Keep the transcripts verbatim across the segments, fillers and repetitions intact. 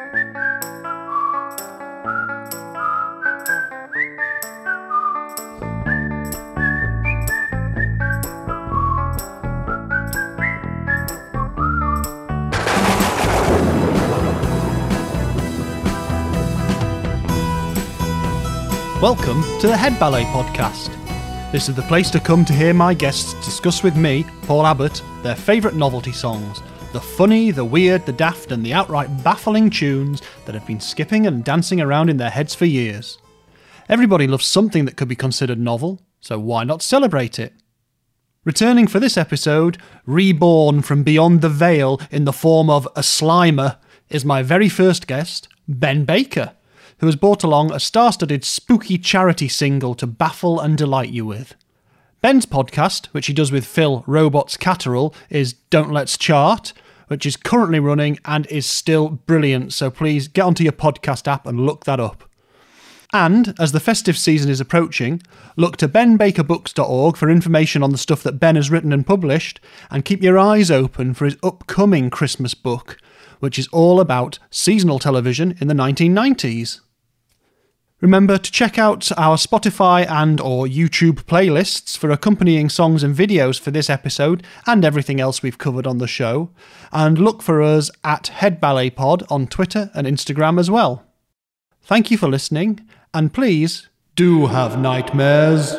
Welcome to the Head Ballet Podcast. This is the place to come to hear my guests discuss with me, Paul Abbott, their favourite novelty songs, the funny, the weird, the daft and the outright baffling tunes that have been skipping and dancing around in their heads for years. Everybody loves something that could be considered novel, so why not celebrate it? Returning for this episode, reborn from beyond the veil in the form of a Slimer, is my very first guest, Ben Baker, who has brought along a star-studded spooky charity single to baffle and delight you with. Ben's podcast, which he does with Phil Robots Catterall, is Don't Let's Chart, which is currently running and is still brilliant, so please get onto your podcast app and look that up. And, as the festive season is approaching, look to ben baker books dot org for information on the stuff that Ben has written and published, and keep your eyes open for his upcoming Christmas book, which is all about seasonal television in the nineteen nineties. Remember to check out our Spotify and or YouTube playlists for accompanying songs and videos for this episode and everything else we've covered on the show, and look for us at Head Ballet Pod on Twitter and Instagram as well. Thank you for listening, and please do have nightmares.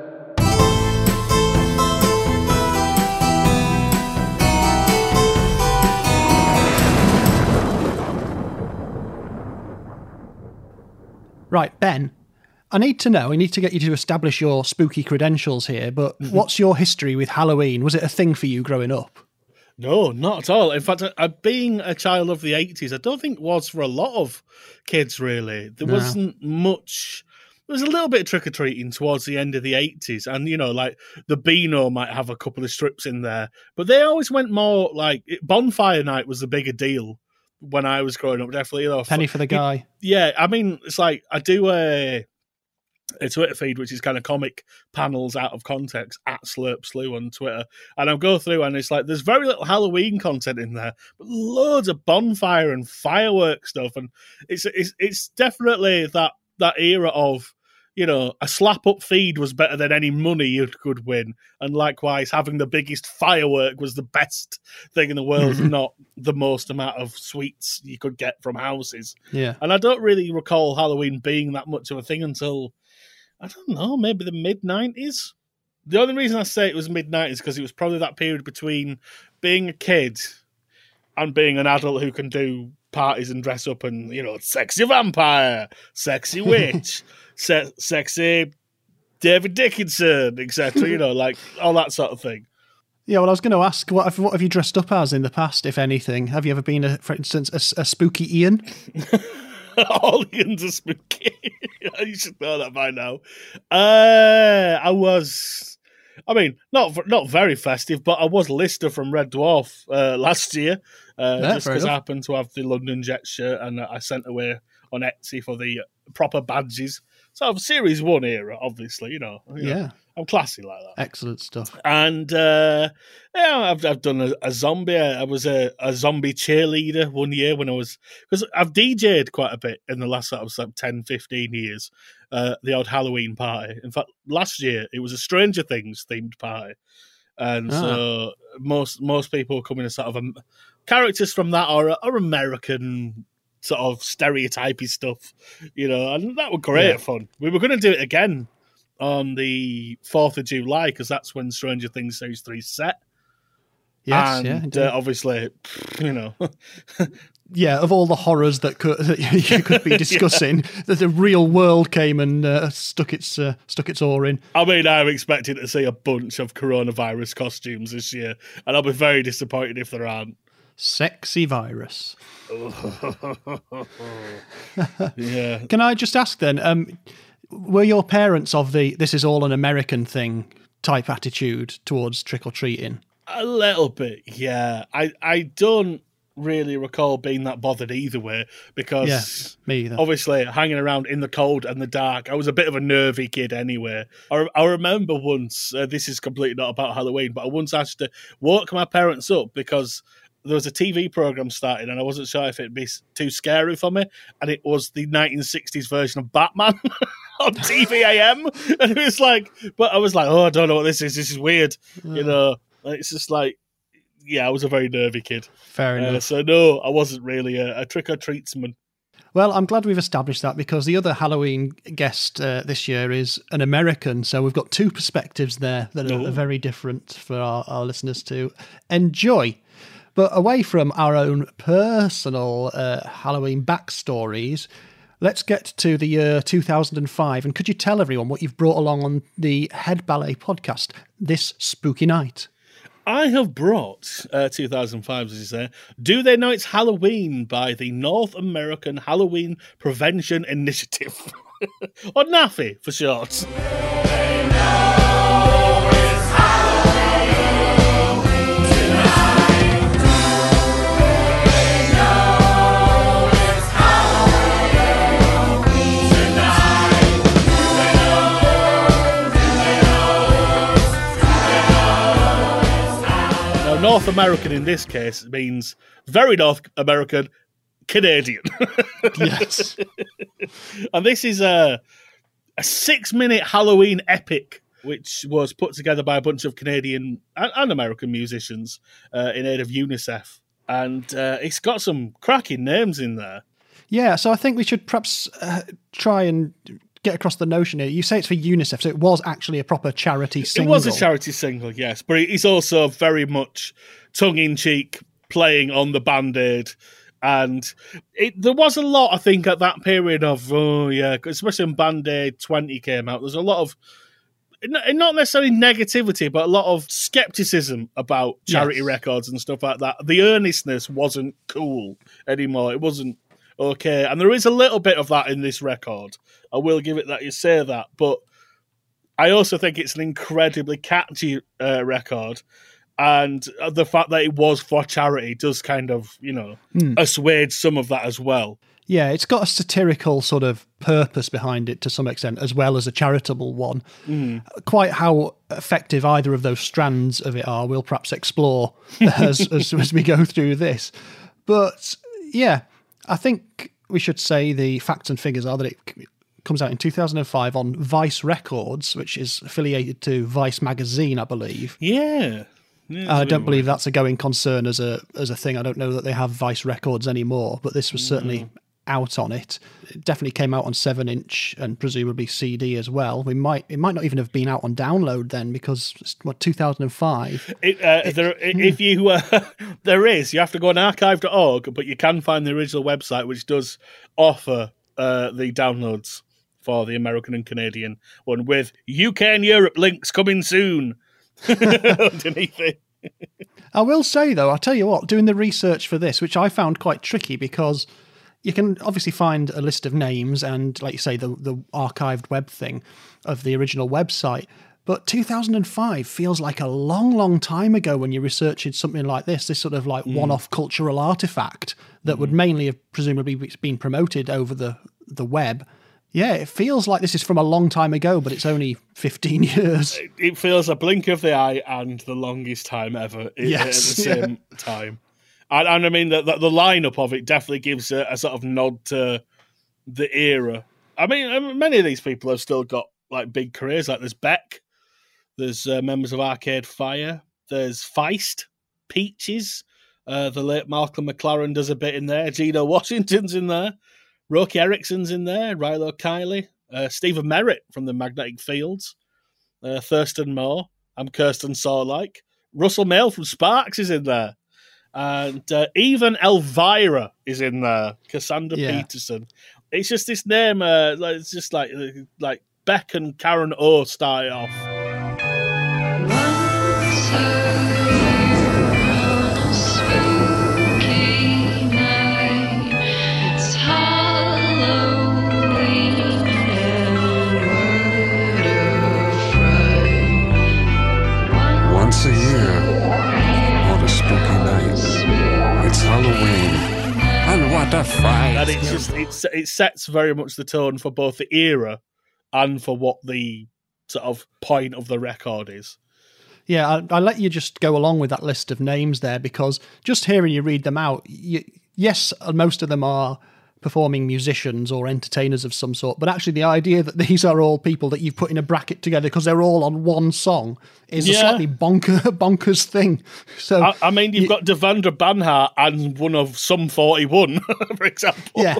Right, Ben, I need to know, I need to get you to establish your spooky credentials here, but what's your history with Halloween? Was it a thing for you growing up? No, not at all. In fact, uh, being a child of the eighties, I don't think it was for a lot of kids, really. There No. wasn't much... There was a little bit of trick-or-treating towards the end of the eighties, and, you know, like, the Beano might have a couple of strips in there, but they always went more, like, Bonfire Night was the bigger deal when I was growing up, definitely. You know, Penny for the guy. Yeah, I mean, it's like, I do a, a Twitter feed, which is kind of comic panels out of context, at Slurp Slew on Twitter, and I'll go through, and it's like, there's very little Halloween content in there, but loads of bonfire and fireworks stuff, and it's it's it's definitely that, that era of, you know, a slap-up feed was better than any money you could win. And likewise, having the biggest firework was the best thing in the world, not the most amount of sweets you could get from houses. Yeah. And I don't really recall Halloween being that much of a thing until, I don't know, maybe the mid-nineties? The only reason I say it was mid-nineties is because it was probably that period between being a kid and being an adult who can do parties and dress up and, you know, sexy vampire, sexy witch, se- sexy David Dickinson, et cetera. You know, like all that sort of thing. Yeah, well, I was going to ask, what have, what have you dressed up as in the past, if anything? Have you ever been, a, for instance, a, a spooky Ian? All Ians are spooky. You should know that by now. Uh, I was... I mean, not not very festive, but I was Lister from Red Dwarf uh, last year, uh, yeah, just because I happened to have the London Jet shirt, and I sent away on Etsy for the proper badges. So I'm Series one era, obviously, you know. You Yeah. know, I'm classy like that. Excellent stuff. And uh, yeah, I've I've done a, a zombie. I was a, a zombie cheerleader one year when I was, because I've D J'd quite a bit in the last sort of like ten, fifteen years. Uh, the odd Halloween party. In fact, last year it was a Stranger Things themed party, and ah. so most most people come in as sort of um, characters from that or or American sort of stereotypy stuff, you know, and that was great yeah. fun. We were going to do it again on the fourth of July because that's when Stranger Things Series three set. Yes, and, yeah, uh, obviously, you know. Yeah, of all the horrors that, could, that you could be discussing, yeah. that the real world came and uh, stuck its uh, stuck its oar in. I mean, I'm expecting to see a bunch of coronavirus costumes this year, and I'll be very disappointed if there aren't. Sexy virus. Yeah. Can I just ask then, um, were your parents of the "this is all an American thing" type attitude towards trick-or-treating? A little bit, yeah. I, I don't really recall being that bothered either way because yeah, me either. Obviously hanging around in the cold and the dark, I was a bit of a nervy kid anyway. I, I remember once, uh, this is completely not about Halloween, but I once asked to woke my parents up because there was a T V program starting, and I wasn't sure if it'd be too scary for me. And it was the nineteen sixties version of Batman on T V A M, and it was like, but I was like, oh, I don't know what this is. This is weird, yeah. you know. It's just like, yeah, I was a very nervy kid. Fair enough. Uh, so no, I wasn't really a, a trick or treatsman. Well, I'm glad we've established that, because the other Halloween guest uh, this year is an American. So we've got two perspectives there that are, are very different for our, our listeners to enjoy. But away from our own personal uh, Halloween backstories, let's get to the year two thousand five. And could you tell everyone what you've brought along on the Head Ballet podcast this spooky night? I have brought uh, two thousand five, as you say, Do They Know It's Halloween by the North American Halloween Prevention Initiative, or NAFI for short. They know it's Halloween tonight. They know it's Halloween tonight. They know, they know, they know. North American in this case means very North American Canadian. Yes. And this is a, a six-minute Halloween epic, which was put together by a bunch of Canadian and, and American musicians uh, in aid of UNICEF. And uh, it's got some cracking names in there. Yeah, so I think we should perhaps uh, try and get across the notion here. You say it's for UNICEF, so it was actually a proper charity single. It was a charity single, yes, but it's also very much tongue-in-cheek, playing on the Band-Aid, and it, there was a lot, I think, at that period of, oh yeah, especially when Band-Aid twenty came out, there's a lot of, not necessarily negativity, but a lot of scepticism about charity yes. records and stuff like that. The earnestness wasn't cool anymore. It wasn't okay, and there is a little bit of that in this record. I will give it that you say that, but I also think it's an incredibly catchy uh, record, and the fact that it was for charity does kind of, you know, mm. assuage some of that as well. Yeah, it's got a satirical sort of purpose behind it to some extent, as well as a charitable one. Mm. Quite how effective either of those strands of it are, we'll perhaps explore as, as as we go through this. But yeah, I think we should say the facts and figures are that it comes out in two thousand five on Vice Records, which is affiliated to Vice Magazine, I believe. Yeah. yeah I don't believe that's a going concern as a as a thing. I don't know that they have Vice Records anymore, but this was certainly mm. out on it. It definitely came out on seven inch and presumably C D as well. We might It might not even have been out on download then, because it's, what, two thousand five? It, uh, it, there, mm. If you... Uh, there is. You have to go on archive dot org, but you can find the original website, which does offer uh, the downloads for the American and Canadian one, with U K and Europe links coming soon underneath it. I will say, though, I'll tell you what, doing the research for this, which I found quite tricky, because you can obviously find a list of names and, like you say, the, the archived web thing of the original website. But two thousand five feels like a long, long time ago when you're researching something like this, this sort of like mm. one-off cultural artifact that mm. would mainly have presumably been promoted over the, the web. Yeah, it feels like this is from a long time ago, but it's only fifteen years. It feels a blink of the eye and the longest time ever yes, at the same yeah. time. And, and I mean, the, the, the lineup of it definitely gives a, a sort of nod to the era. I mean, many of these people have still got like big careers. Like there's Beck, there's uh, members of Arcade Fire, there's Feist, Peaches, uh, the late Malcolm McLaren does a bit in there, Gino Washington's in there, Roky Erickson's in there, Rilo Kiley, uh, Stephen Merritt from the Magnetic Fields, uh, Thurston Moore, I'm Kirsten Sawlike, Russell Mail from Sparks is in there, and uh, even Elvira is in there, Cassandra yeah. Peterson. It's just this name, uh, it's just like like Beck and Karen O started off. Once a year, what a spooky night. It's Halloween, and what a fright. And it just it, it sets very much the tone for both the era and for what the sort of point of the record is. Yeah, I, I let you just go along with that list of names there because just hearing you read them out, you, yes, most of them are performing musicians or entertainers of some sort, but actually the idea that these are all people that you've put in a bracket together because they're all on one song is yeah. a slightly bonker, bonkers thing. So I, I mean, you've you, got Devendra Banhart and one of Sum forty-one, for example. Yeah.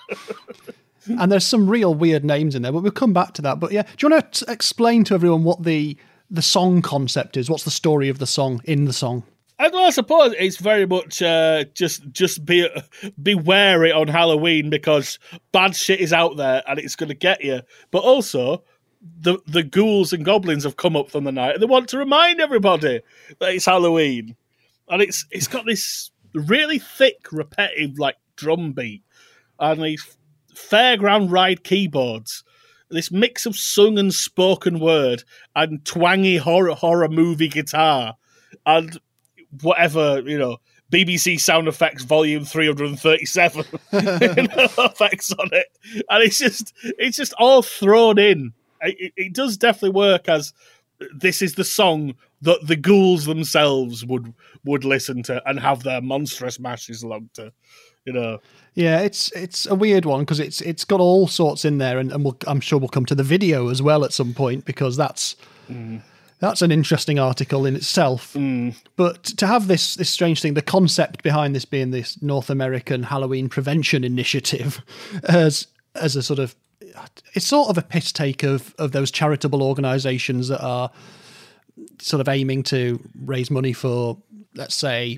And there's some real weird names in there, but we'll come back to that. But yeah, do you want to explain to everyone what the the song concept is? What's the story of the song in the song? I, well, I suppose it's very much uh, just just be be wary on Halloween because bad shit is out there and it's going to get you. But also, the the ghouls and goblins have come up from the night and they want to remind everybody that it's Halloween. And it's it's got this really thick, repetitive, like drum beat and these fairground ride keyboards. This mix of sung and spoken word and twangy horror horror movie guitar and whatever, you know, B B C sound effects volume three hundred thirty-seven effects on it. And it's just it's just all thrown in. It, it does definitely work as this is the song that the ghouls themselves would would listen to and have their monstrous mashes along to, you know. Yeah, it's it's a weird one because it's it's got all sorts in there, and, and we'll, I'm sure we'll come to the video as well at some point because that's mm. that's an interesting article in itself. Mm. But to have this this strange thing, the concept behind this being this North American Halloween prevention initiative, as as a sort of it's sort of a piss take of of those charitable organisations that are sort of aiming to raise money for, let's say,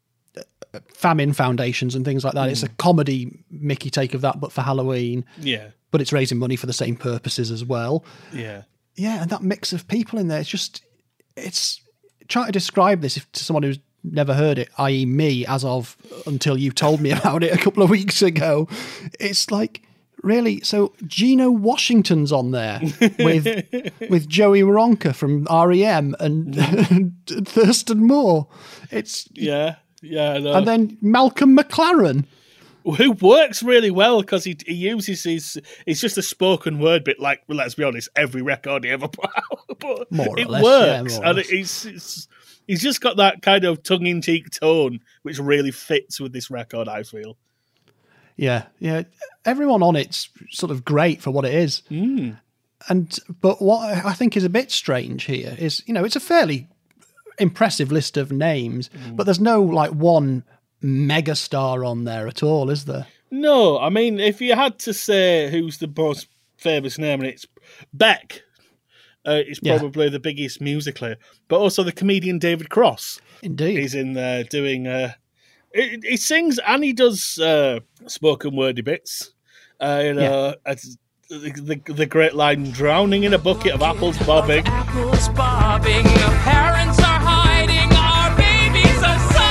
famine foundations and things like that. Mm. It's a comedy Mickey take of that, but for Halloween. Yeah. But it's raising money for the same purposes as well. Yeah. Yeah, and that mix of people in there, it's just, it's, trying to describe this if, to someone who's never heard it, that is me, as of until you told me about it a couple of weeks ago. It's like, really? So Geno Washington's on there with with Joey Waronker from R E M and mm. Thurston Moore. It's yeah. Yeah, I know. And then Malcolm McLaren, who works really well because he he uses his it's just a spoken word bit. Like, well, let's be honest, every record he ever put out, but more or it less, works, yeah, more or and less. it's, it's he's just got that kind of tongue in cheek tone which really fits with this record. I feel. Yeah, yeah. Everyone on it's sort of great for what it is, mm. and but what I think is a bit strange here is, you know, it's a fairly impressive list of names, mm. but there's no like one megastar on there at all, is there? No, I mean, if you had to say who's the most famous name, and it's Beck, uh, it's probably yeah. the biggest musically, but also the comedian David Cross. Indeed, he's in there doing. Uh, he, he sings and he does uh, spoken wordy bits. Uh, you know, yeah. the, the the great line, "Drowning in a bucket of apples bobbing." Apples bobbing. Your parents are hiding. Our babies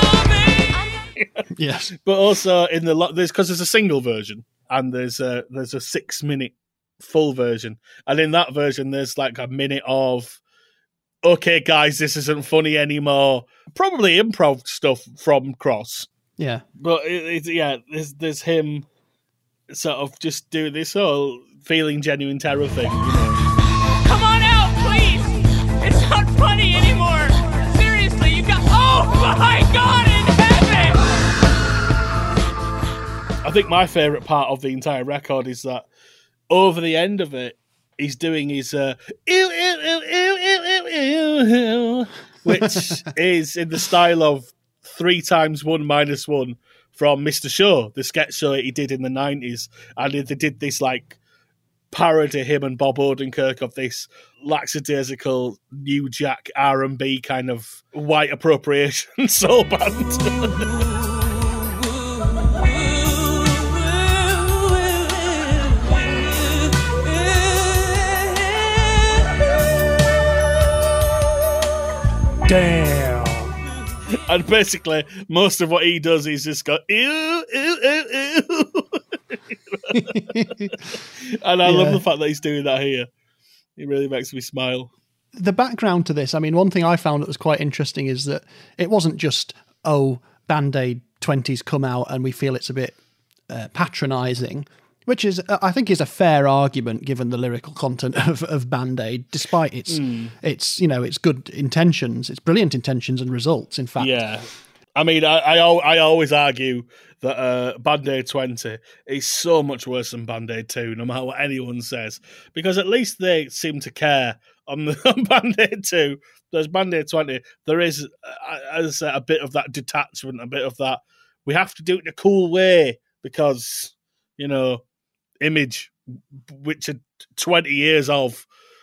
are sobbing. Yes, but also in the there's because there's a single version and there's a there's a six minute full version, and in that version there's like a minute of, okay, guys, this isn't funny anymore. Probably improv stuff from Cross. Yeah, but it, it, yeah, there's there's him sort of just doing this whole feeling genuine terror thing. You know? Come on out, please. It's not funny anymore. Seriously, you got. Oh my God in heaven! I think my favourite part of the entire record is that over the end of it, he's doing his uh, ew, ew, ew, ew, ew, ew, ew, which is in the style of three times one minus one from Mister Show, the sketch show he did in the nineties. And they did this like parody, him and Bob Odenkirk, of this lackadaisical New Jack R and B kind of white appropriation soul band. Damn. And basically, most of what he does is just go, ew, ew, ew, ew. And I yeah. love the fact that he's doing that here. It really makes me smile. The background to this, I mean, one thing I found that was quite interesting is that it wasn't just, oh, Band-Aid twenties come out and we feel it's a bit uh, patronising. Which is, uh, I think, is a fair argument given the lyrical content of, of Band-Aid, despite its, mm. its, you know, its good intentions, its brilliant intentions and results. In fact, yeah. I mean, I I, I always argue that uh, Band-Aid twenty is so much worse than Band-Aid two, no matter what anyone says, because at least they seem to care on, the, on Band-Aid two. There's Band-Aid twenty. There is, as I said, a bit of that detachment, a bit of that. We have to do it in a cool way because, you know, Image, which are twenty years of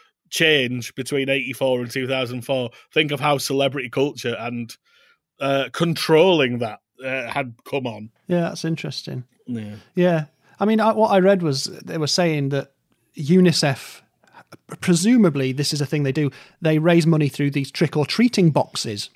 change between eighty-four and two thousand four. Think of how celebrity culture and uh, controlling that uh, had come on. Yeah, that's interesting. Yeah. Yeah. I mean, I, what I read was they were saying that UNICEF, presumably this is a thing they do, they raise money through these trick-or-treating boxes.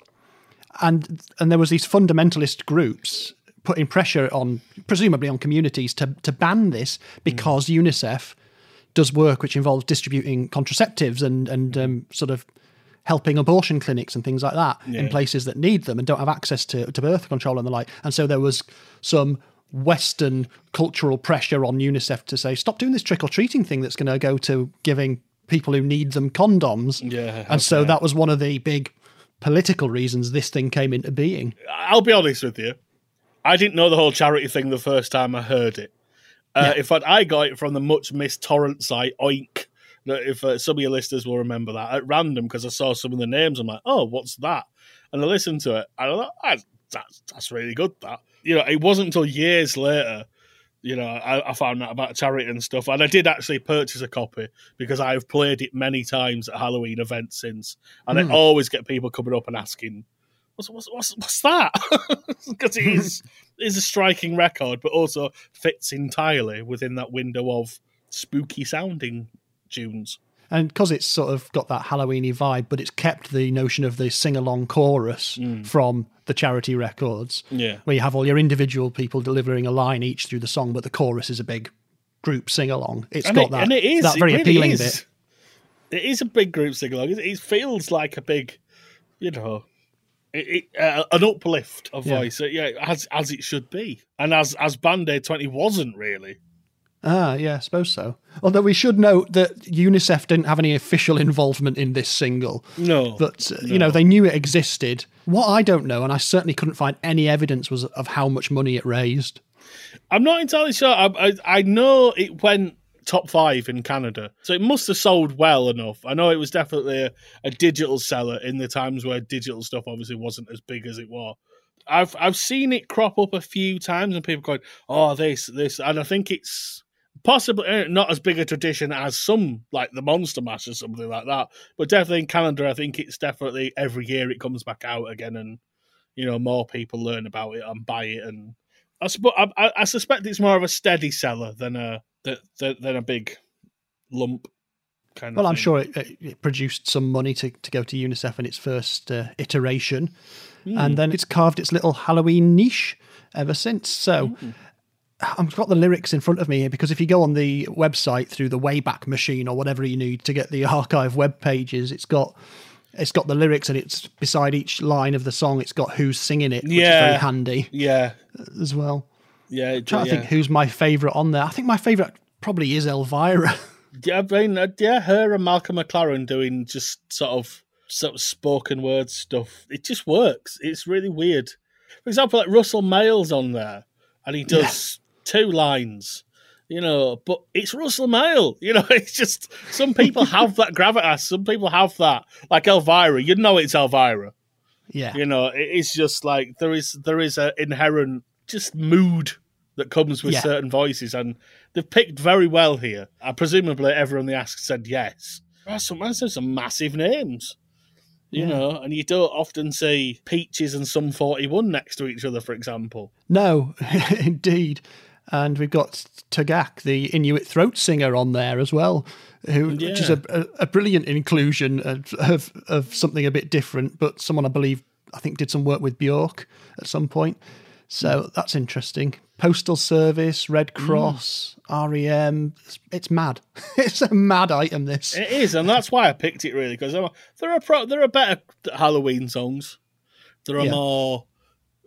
And and there was these fundamentalist groups putting pressure on, presumably on communities, to, to ban this because mm. UNICEF does work which involves distributing contraceptives and, and um, sort of helping abortion clinics and things like that yeah. in places that need them and don't have access to, to birth control and the like. And so there was some Western cultural pressure on UNICEF to say, stop doing this trick-or-treating thing that's going to go to giving people who need them condoms. Yeah, okay. And so that was one of the big political reasons this thing came into being. I'll be honest with you. I didn't know the whole charity thing the first time I heard it. Uh, yeah. In fact, I got it from the much-missed torrent site, Oink. If uh, some of your listeners will remember that, at random, because I saw some of the names. I'm like, oh, what's that? And I listened to it. And I thought, ah, that's, that's really good, that. You know, it wasn't until years later, you know, I, I found out about charity and stuff. And I did actually purchase a copy because I've played it many times at Halloween events since. And mm. I always get people coming up and asking, what's what's what's, what's that? Because it is, it is a striking record, but also fits entirely within that window of spooky sounding tunes. And because it's sort of got that Halloween-y vibe, but it's kept the notion of the sing-along chorus mm. from the charity records, yeah. where you have all your individual people delivering a line each through the song, but the chorus is a big group sing-along. It's and got it, that, and it is, that very it really appealing is. bit. It is a big group sing-along. It, it feels like a big, you know, it, it, uh, an uplift of yeah. voice, uh, yeah, as as it should be. And as, as Band-Aid twenty wasn't really. Ah, yeah, I suppose so. Although we should note that UNICEF didn't have any official involvement in this single. No. But, uh, no. you know, they knew it existed. What I don't know, and I certainly couldn't find any evidence, was of how much money it raised. I'm not entirely sure. I, I, I know it went top five in Canada, so it must have sold well enough. I know it was definitely a, a digital seller in the times where digital stuff obviously wasn't as big as it was. I've I've seen it crop up a few times and people going, oh, this, this, and I think it's possibly not as big a tradition as some, like the Monster Mash or something like that, but definitely in Canada, I think it's definitely every year it comes back out again, and you know, more people learn about it and buy it. And I, I, I suspect it's more of a steady seller than a than, than a big lump kind of. Well, I'm thing. sure it, it produced some money to, to go to UNICEF in its first uh, iteration, mm. and then it's carved its little Halloween niche ever since. So. Mm. I've got the lyrics in front of me here because if you go on the website through the Wayback Machine or whatever you need to get the archive web pages, it's got it's got the lyrics, and it's beside each line of the song, it's got who's singing it, which yeah. is very handy. Yeah. As well. Yeah. I'm trying yeah. to think who's my favourite on there. I think my favourite probably is Elvira. Yeah, I mean, yeah, her and Malcolm McLaren doing just sort of sort of spoken word stuff. It just works. It's really weird. For example, like Russell Male's on there, and he does. Yeah. Two lines, you know, but it's Russell Male. You know, it's just some people have that gravitas. Some people have that, like Elvira. You know, it's Elvira. Yeah, you know, it's just like there is there is an inherent just mood that comes with yeah. certain voices, and they've picked very well here. And presumably, everyone they asked said yes. There's some, there's some massive names. You yeah. know, and you don't often see Peaches and Sum forty-one next to each other, for example. No, indeed. And we've got Tagak, the Inuit throat singer, on there as well, who, yeah. which is a, a, a brilliant inclusion of, of of something a bit different, but someone I believe, I think, did some work with Björk at some point. So mm. that's interesting. Postal Service, Red Cross, mm. R E M. It's, it's mad. It's a mad item, this. It is, and that's why I picked it, really, because there are, pro- there are better Halloween songs. There are yeah. more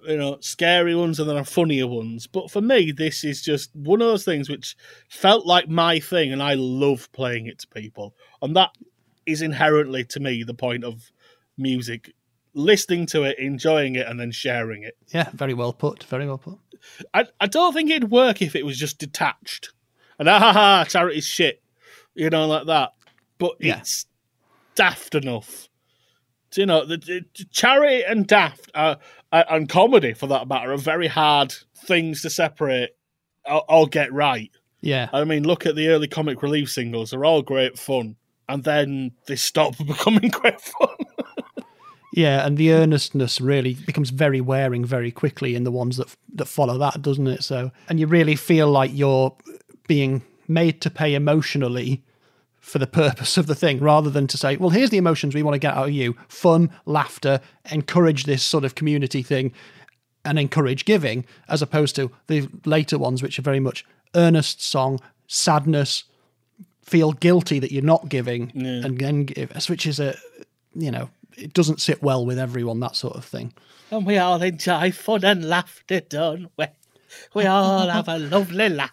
you know, scary ones and there are funnier ones. But for me, this is just one of those things which felt like my thing, and I love playing it to people. And that is inherently, to me, the point of music. Listening to it, enjoying it, and then sharing it. Yeah, very well put. Very well put. I, I don't think it'd work if it was just detached. And ah ha ha, charity's shit. You know, like that. But Yeah. it's daft enough. So, you know, the, the charity and daft are, are, and comedy, for that matter, are very hard things to separate or, or get right. Yeah. I mean, look at the early Comic Relief singles. They're all great fun. And then they stop becoming great fun. Yeah, and the earnestness really becomes very wearing very quickly in the ones that that follow that, doesn't it? So, and you really feel like you're being made to pay emotionally for the purpose of the thing, rather than to say, well, here's the emotions we want to get out of you. Fun, laughter, encourage this sort of community thing, and encourage giving, as opposed to the later ones, which are very much earnest song, sadness, feel guilty that you're not giving, Yeah. and then give, which is a, you know, it doesn't sit well with everyone, that sort of thing. And we all enjoy fun and laughter, don't we? We all have a lovely laugh.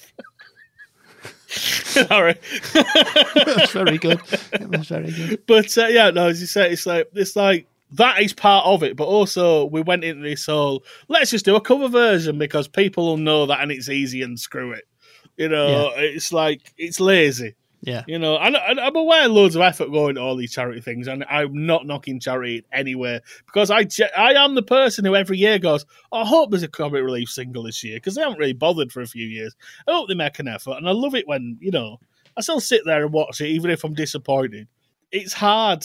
Sorry. That's very good. It was very good. But uh, yeah, no, as you say, it's like it's like that is part of it, but also we went into this whole let's just do a cover version because people will know that and it's easy and screw it. You know, Yeah. it's like it's lazy. Yeah. You know, and, and I'm aware loads of effort going to all these charity things, and I'm not knocking charity anywhere because I ge- I am the person who every year goes, oh, I hope there's a Comic Relief single this year because they haven't really bothered for a few years. I hope they make an effort, and I love it when, you know, I still sit there and watch it even if I'm disappointed. It's hard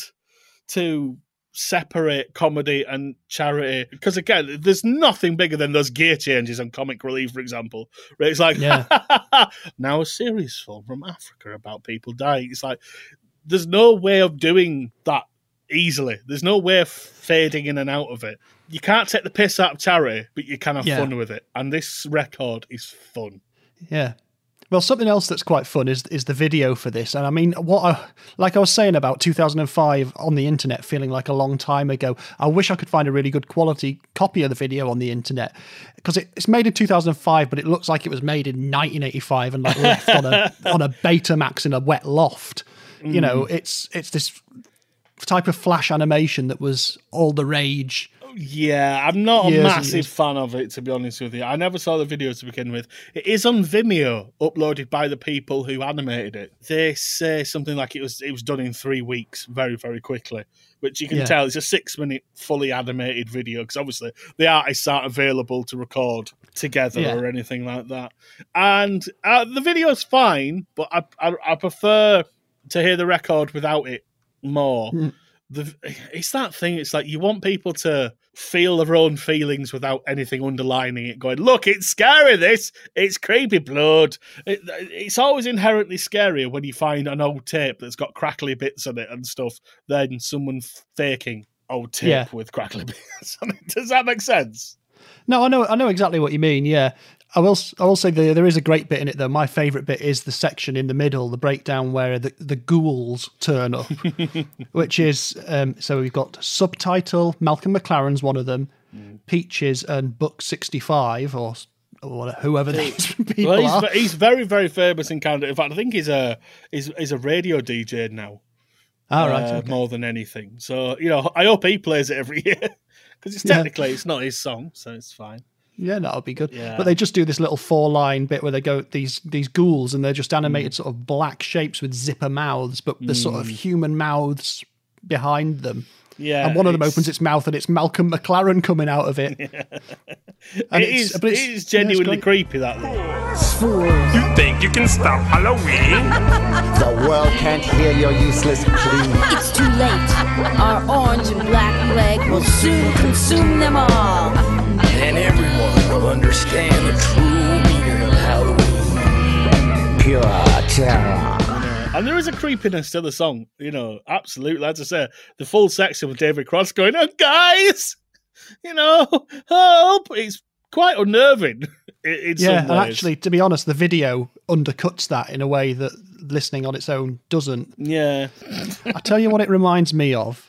to separate comedy and charity because, again, there's nothing bigger than those gear changes on Comic Relief, for example, where it's like, Yeah. now a serious film from Africa about people dying. It's like there's no way of doing that easily. There's no way of fading in and out of it. You can't take the piss out of charity, but you can have Yeah. fun with it. And this record is fun. Yeah. Well, something else that's quite fun is is the video for this. And I mean, what I, like I was saying about two thousand five on the internet feeling like a long time ago, I wish I could find a really good quality copy of the video on the internet because it, it's made in two thousand five, but it looks like it was made in nineteen eighty-five and like left on a on a Betamax in a wet loft. You know, it's it's this type of flash animation that was all the rage. Yeah, I'm not a Years and massive years. fan of it, to be honest with you. I never saw the video to begin with. It is on Vimeo, uploaded by the people who animated it. They say something like it was it was done in three weeks, very, very quickly, which you can Yeah. tell it's a six-minute fully animated video, because obviously the artists aren't available to record together Yeah. or anything like that. And uh, the video's fine, but I, I, I prefer to hear the record without it more. Mm. The, it's that thing. It's like you want people to feel their own feelings without anything underlining it. Going, look, it's scary. This, it's creepy blood. It, it's always inherently scarier when you find an old tape that's got crackly bits on it and stuff than someone faking old tape Yeah. with crackly bits on it. Does that make sense? No, I know, I know exactly what you mean. Yeah, I will. I will say the, there is a great bit in it though. My favourite bit is the section in the middle, the breakdown where the, the ghouls turn up, which is um, so we've got subtitle. Malcolm McLaren's one of them, Peaches and Buck sixty-five or, or whatever, whoever these people Well, are. he's, he's very, very famous in Canada. In fact, I think he's a he's, he's a radio D J now. All right, uh, okay. more than anything. So, you know, I hope he plays it every year because it's Yeah. technically it's not his song, so it's fine. Yeah, that'll be good. Yeah. But they just do this little four line bit where they go these these ghouls and they're just animated sort of black shapes with zipper mouths, but the sort of human mouths behind them. Yeah, And one of them it's- opens its mouth and it's Malcolm McLaren coming out of it. And It it's- is, but it it's- is yeah, it's genuinely great. creepy, that thing. You think you can stop Halloween? The world can't hear your useless plea. It's too late. Our orange and black plague will soon consume them all. And everyone will understand the true meaning of Halloween. Pure terror. And there is a creepiness to the song, you know, absolutely. As I say, the full section with David Cross going, oh, guys, you know, help. It's quite unnerving in, in Yeah, some and ways. actually, to be honest, the video undercuts that in a way that listening on its own doesn't. Yeah. I tell you what it reminds me of,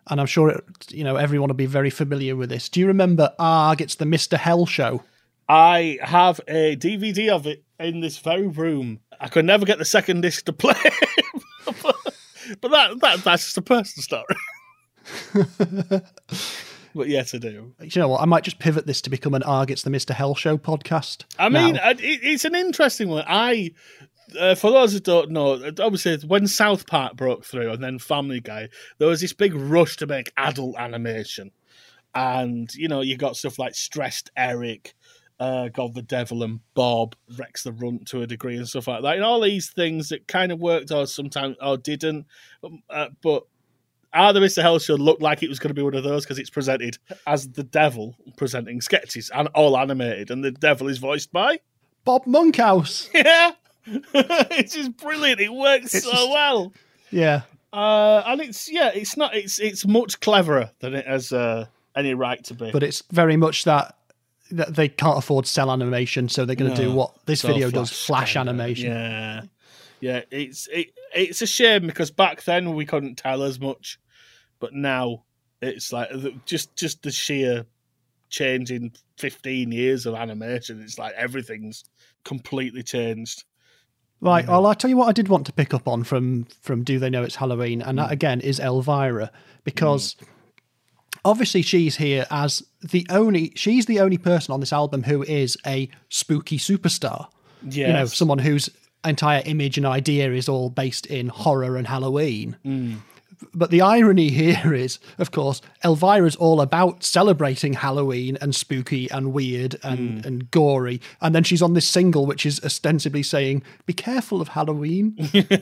and I'm sure it, you know everyone will be very familiar with this. Do you remember Arg? It's the Mister Hell show. I have a D V D of it in this very room. I could never get the second disc to play, but, but that, that that's just a personal story. But yes, I do. You know what? I might just pivot this to become an Arg, It's the Mister Hell show podcast. I mean, now. it, it's an interesting one. I, uh, for those who don't know, obviously when South Park broke through and then Family Guy, there was this big rush to make adult animation. And, you know, you got stuff like Stressed Eric, uh, God the Devil and Bob, Rex the Runt to a degree and stuff like that. And all these things that kind of worked or sometimes or didn't. Uh, but Are the Mister Hell show looked like it was going to be one of those because it's presented as the devil presenting sketches and all animated, and the devil is voiced by Bob Monkhouse. Yeah, it's just brilliant. It works It's so just- well, Yeah. uh, and it's yeah, it's not it's it's much cleverer than it has uh, any right to be. But it's very much that, that they can't afford cell animation, so they're going to No, do what this so video does, flash kinda, animation. Yeah, yeah. It's it, it's a shame because back then we couldn't tell as much, but now it's like the- just just the sheer change in fifteen years of animation. It's like everything's completely changed. Right, well, I'll tell you what I did want to pick up on from, from Do They Know It's Halloween, and Mm. that, again, is Elvira, because obviously she's here as the only, she's the only person on this album who is a spooky superstar. Yes. You know, someone whose entire image and idea is all based in horror and Halloween. Mm. But the irony here is, of course, Elvira's all about celebrating Halloween and spooky and weird and, Mm. and gory. And then she's on this single, which is ostensibly saying, be careful of Halloween.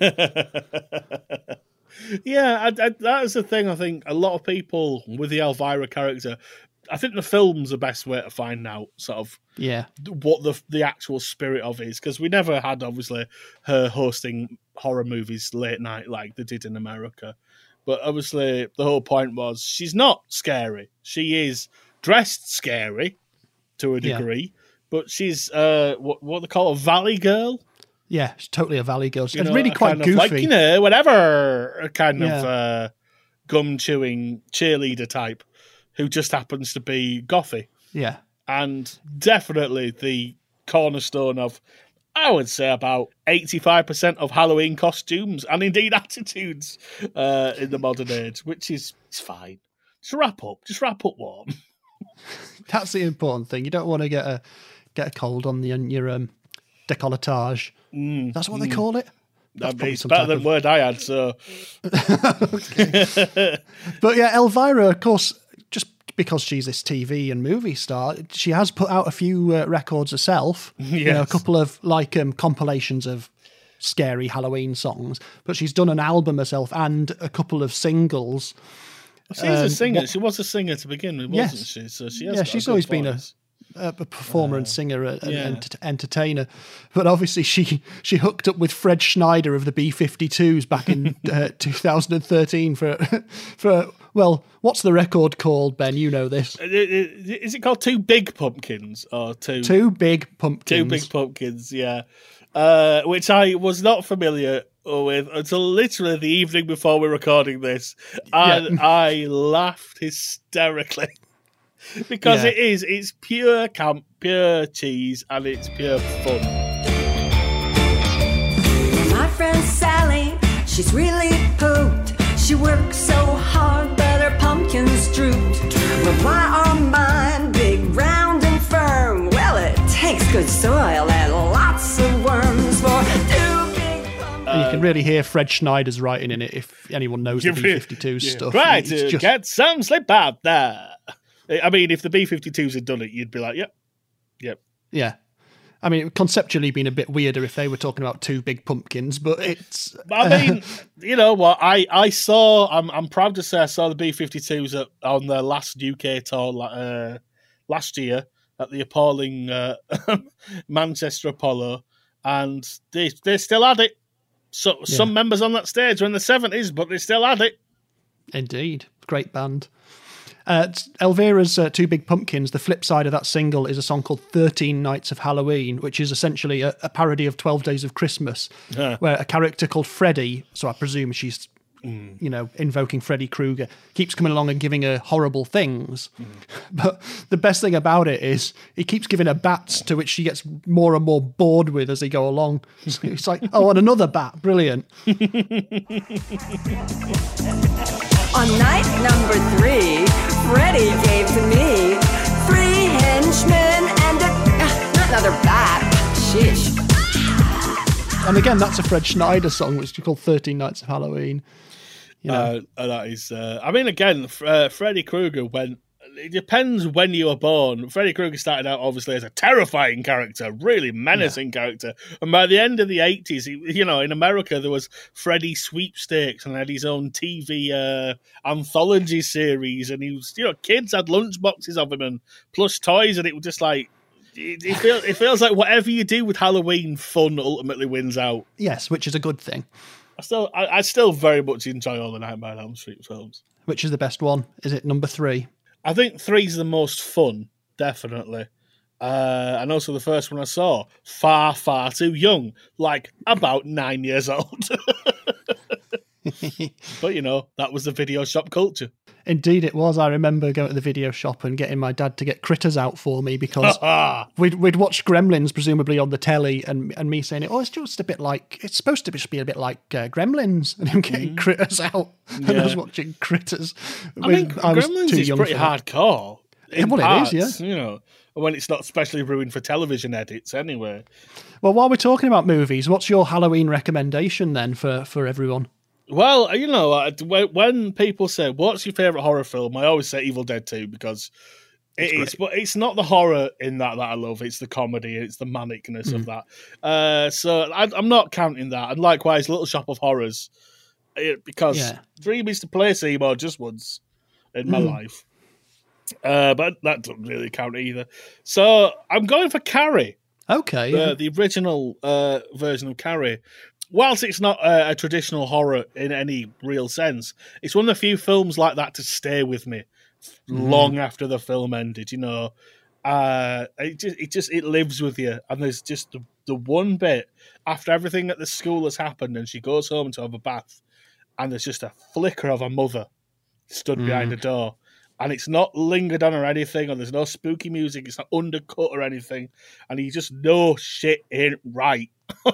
Yeah, I, I, that is the thing. I think a lot of people with the Elvira character, I think the film's the best way to find out sort of Yeah. what the the actual spirit of is, because we never had obviously her hosting horror movies late night like they did in America. But obviously the whole point was she's not scary. She is dressed scary to a Yeah. degree, but she's uh what what they call a valley girl. Yeah, she's totally a Valley Girl. You It's know, really a quite kind of goofy. like, you know, whatever, a kind of Yeah. uh, gum chewing cheerleader type who just happens to be gothy. Yeah. And definitely the cornerstone of, I would say, about eighty-five percent of Halloween costumes and indeed attitudes uh, in the modern age, which is it's fine. Just wrap up. Just wrap up warm. That's the important thing. You don't want to get a get a cold on the on your um, décolletage. That's what they call it. That's I mean, probably it's some better type than of- word I had, so... But yeah, Elvira, of course, just because she's this T V and movie star, she has put out a few uh, records herself. You know, a Yes. couple of like um, compilations of scary Halloween songs. But she's done an album herself and a couple of singles. She's Um, a singer. what- she was a singer to begin with, Yes. wasn't she? So she has Yeah, got she's good always been a- voice. a performer and singer and yeah. ent- entertainer. But obviously she she hooked up with Fred Schneider of the B fifty-twos back in uh, two thousand thirteen for for well, what's the record called, Ben? You know this. Uh, Is it called Two Big Pumpkins or Two Two Big Pumpkins. Two Big Pumpkins? Yeah, uh, which I was not familiar with until literally the evening before we're recording this, and Yeah. I laughed hysterically because Yeah. it is it's pure camp, pure cheese, and it's pure fun. My friend Sally, she's really pooped. She works so hard, but her pumpkins drooped. But why are mine big, round, and firm? Well, it takes good soil and lots of worms for two big pumpkins. And you can really hear Fred Schneider's writing in it if anyone knows the B fifty-twos stuff. Try It's to just- get some sleep out there. I mean, if the B fifty-twos had done it, you'd be like, yep, yep. Yeah. I mean, it would conceptually been a bit weirder if they were talking about Two Big Pumpkins, but it's... I mean, you know what? I, I saw, I'm I'm proud to say I saw the B fifty-twos at, on their last U K tour uh, last year at the appalling uh, Manchester Apollo, and they they still had it. So Yeah. some members on that stage were in the seventies, but they still had it. Indeed. Great band. Uh, it's Elvira's uh, Two Big Pumpkins, the flip side of that single is a song called thirteen Nights of Halloween, which is essentially a, a parody of twelve Days of Christmas, Yeah. where a character called Freddy, so I presume she's mm. you know, invoking Freddy Krueger, keeps coming along and giving her horrible things. Mm. But the best thing about it is he keeps giving her bats, to which she gets more and more bored with as they go along. So it's like, oh, and another bat, brilliant. On night number three, Freddy gave to me three henchmen and a, uh, not another bat. Sheesh. And again, that's a Fred Schneider song, which is called thirteen Nights of Halloween. You know. uh, that is, uh, I mean, again, uh, Freddy Krueger, when it depends when you were born. Freddy Krueger started out obviously as a terrifying character, really menacing yeah. character. And by the end of the eighties, he, you know, in America, there was Freddy Sweepstakes and had his own T V uh, anthology series. And he was, you know, kids had lunchboxes of him and plus toys. And it was just like, it, it, feels, it feels like whatever you do with Halloween, fun ultimately wins out. Yes, which is a good thing. I still, I, I still very much enjoy all the Nightmare on Elm Street films. Which is the best one? Is it number three? I think three's the most fun, definitely. Uh, and also the first one I saw, far, far too young, like about nine years old. But, you know, that was the video shop culture. Indeed it was. I remember going to the video shop and getting my dad to get Critters out for me because we'd, we'd watched Gremlins, presumably on the telly, and and me saying, oh, it's just a bit like, it's supposed to be a bit like uh, Gremlins, and him getting mm. Critters out. Yeah. And I was watching Critters. I mean, I was Gremlins too is young pretty hardcore. Yeah, well, parts, it is, yeah. You know, when it's not specially ruined for television edits anyway. Well, while we're talking about movies, what's your Halloween recommendation then for, for everyone? Well, you know, when people say, what's your favourite horror film? I always say Evil Dead two because it is, but it's not the horror in that that I love. It's the comedy. It's the manicness mm. of that. Uh, so I, I'm not counting that. And likewise, Little Shop of Horrors, it, because yeah. Dream is to play Seymour just once in my mm. life. Uh, but that doesn't really count either. So I'm going for Carrie. Okay. The, yeah. the original uh, version of Carrie. Whilst it's not a, a traditional horror in any real sense, it's one of the few films like that to stay with me mm. long after the film ended. You know, uh, it just it just it lives with you. And there's just the, the one bit after everything at the school has happened, and she goes home to have a bath, and there's just a flicker of a mother stood mm. behind a door, and it's not lingered on or anything, or there's no spooky music. It's not undercut or anything, and you just know shit ain't right.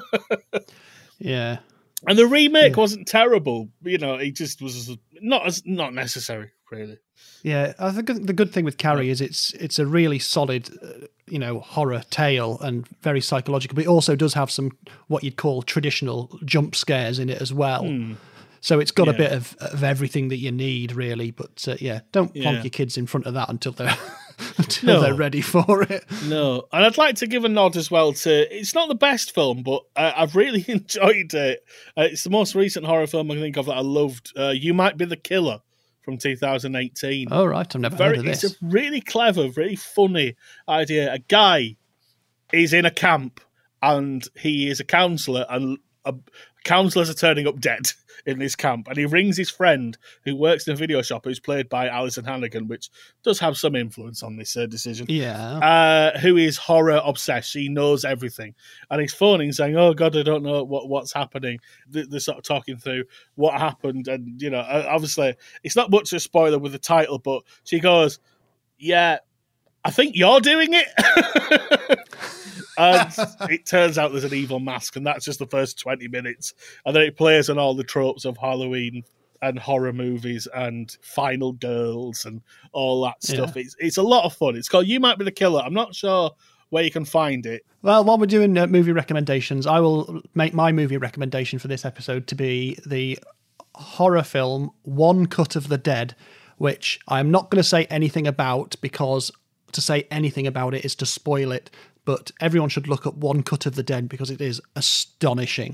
Yeah, and the remake yeah. wasn't terrible. You know, it just was not as not necessary, really. Yeah, I think the good thing with Carrie yeah. is it's it's a really solid, uh, you know, horror tale and very psychological. But it also does have some what you'd call traditional jump scares in it as well. Mm. So it's got yeah. a bit of, of everything that you need, really. But uh, yeah, don't plonk yeah. your kids in front of that until they're until no. they're ready for it. No, and I'd like to give a nod as well to. It's not the best film, but uh, I've really enjoyed it. Uh, it's the most recent horror film I can think of that I loved. Uh, You Might Be the Killer from two thousand eighteen. Oh right, I've never Very, heard of this. It's a really clever, really funny idea. A guy is in a camp and he is a counsellor, and a, counsellors are turning up dead in this camp, and he rings his friend who works in a video shop, who's played by Alison Hannigan, which does have some influence on this uh, decision. Yeah, uh, who is horror obsessed. She knows everything, and he's phoning saying, "Oh God, I don't know what what's happening." They're, they're sort of talking through what happened, and you know, obviously, it's not much of a spoiler with the title, but she goes, "Yeah, I think you're doing it." And it turns out there's an evil mask, and that's just the first twenty minutes. And then it plays on all the tropes of Halloween and horror movies and Final Girls and all that stuff. Yeah. It's it's a lot of fun. It's called You Might Be the Killer. I'm not sure where you can find it. Well, while we're doing uh, movie recommendations, I will make my movie recommendation for this episode to be the horror film One Cut of the Dead, which I'm not going to say anything about because to say anything about it is to spoil it. But everyone should look up One Cut of the Dead because it is astonishing.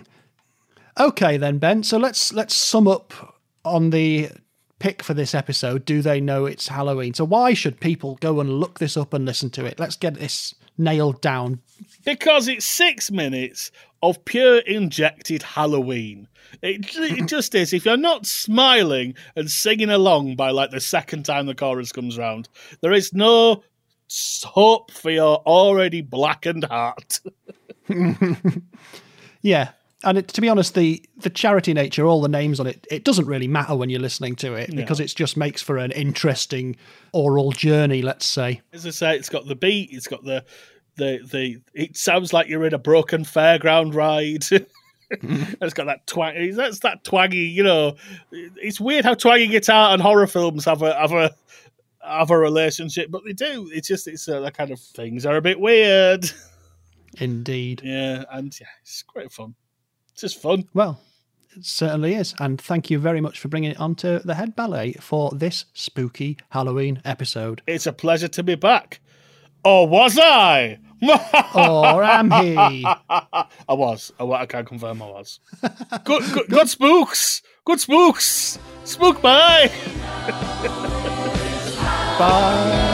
Okay then, Ben, so let's let's sum up on the pick for this episode. Do they know it's Halloween? So why should people go and look this up and listen to it? Let's get this nailed down. Because it's six minutes of pure injected Halloween. It, it just is. If you're not smiling and singing along by like the second time the chorus comes round, there is no hope for your already blackened heart. Yeah, And it, to be honest, the, the charity nature, all the names on it, it doesn't really matter when you're listening to it No. because it just makes for an interesting oral journey, let's say. As I say, it's got the beat, it's got the the the. It sounds like you're in a broken fairground ride. It's got that twang. That's that twangy. You know, it's weird how twangy guitar and horror films have a have a have a relationship, but they do. It's just it's uh, that kind of things are a bit weird. Indeed. Yeah, and yeah, it's great fun. It's just fun. Well, it certainly is. And thank you very much for bringing it onto the Head Ballet for this spooky Halloween episode. It's a pleasure to be back. Or was I? Or am he? I was. I, wa- I can't confirm I was. Good, good, good spooks. Good spooks. Spook bye. Bye.